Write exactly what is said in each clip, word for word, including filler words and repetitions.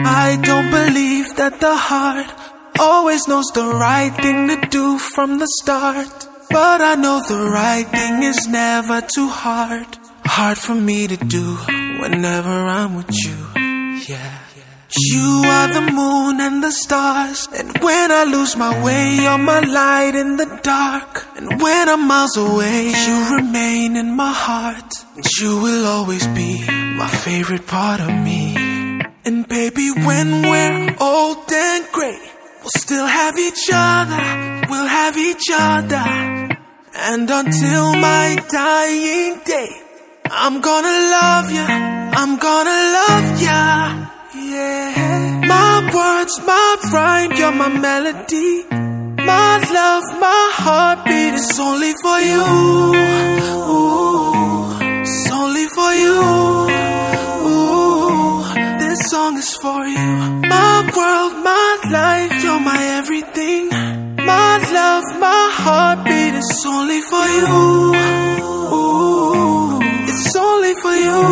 I don't believe that the heart always knows the right thing to do from the start. But I know the right thing is never too hard. Hard for me to do whenever I'm with you, yeah. You are the moon and the stars, and when I lose my way, you're my light in the dark. And when I'm miles away, you remain in my heart. And you will always be my favorite part of me. And baby, when we're old and gray, we'll still have each other, we'll have each other. And until my dying day, I'm gonna love ya, I'm gonna love ya, yeah. My words, my rhyme, you're my melody. My love, my heartbeat is only for you. Ooh, it's only for you. Ooh, this song is for you. My world, my life, you're my everything. My love, my heartbeat is only for you. Ooh, it's only for you.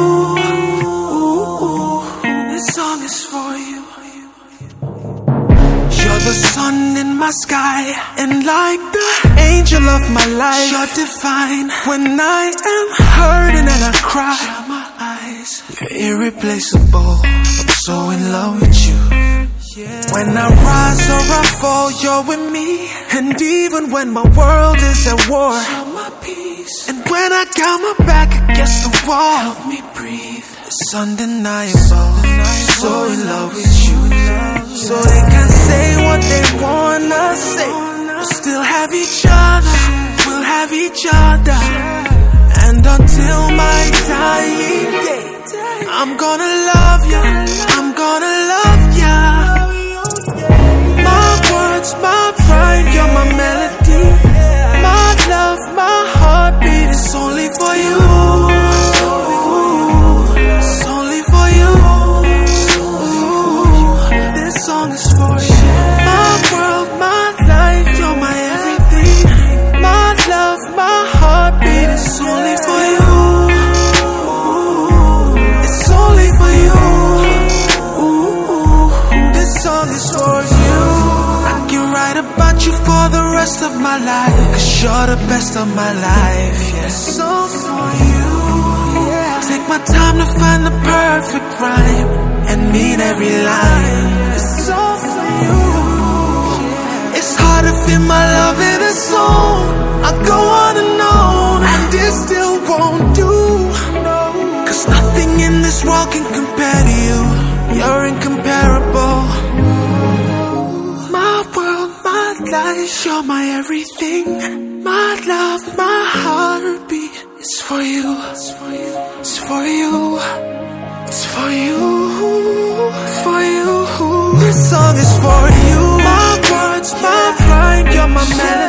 Ooh, this song is for you. You're the sun in my sky, and like the angel of my life, you're divine. When I am hurting and I cry, shut my eyes, you're irreplaceable. I'm so in love with you. When I rise or I fall, you're with me. And even when my world is at war, show my peace. And when I got my back against the wall, help me breathe. It's undeniable, so in love with you. So they can say what they wanna say, we'll still have each other, we'll have each other. And until my dying day, I'm gonna love ya, I'm gonna love ya. My words, my pride, you're my melody. My love, my heartbeat is only for you. It's only for you. This song is for you. My world, my life, you're my everything. My love, my heartbeat is only for you. It's only for you. This song is for you. I can write about you for the rest of my life, 'cause you're the best of my life, yeah. It's all for you, yeah. Take my time to find the perfect rhyme and mean every line. It's all for you. It's hard to fit my love in a song. I go on and on, and it still won't do, no. 'Cause nothing in this world can compare to you. You're incomparable. My world, my life, you're my everything. My love, my heartbeat, it's for you. It's for you. It's for you. It's for you. For you. This song is for you. My words, my pride, you're my melody.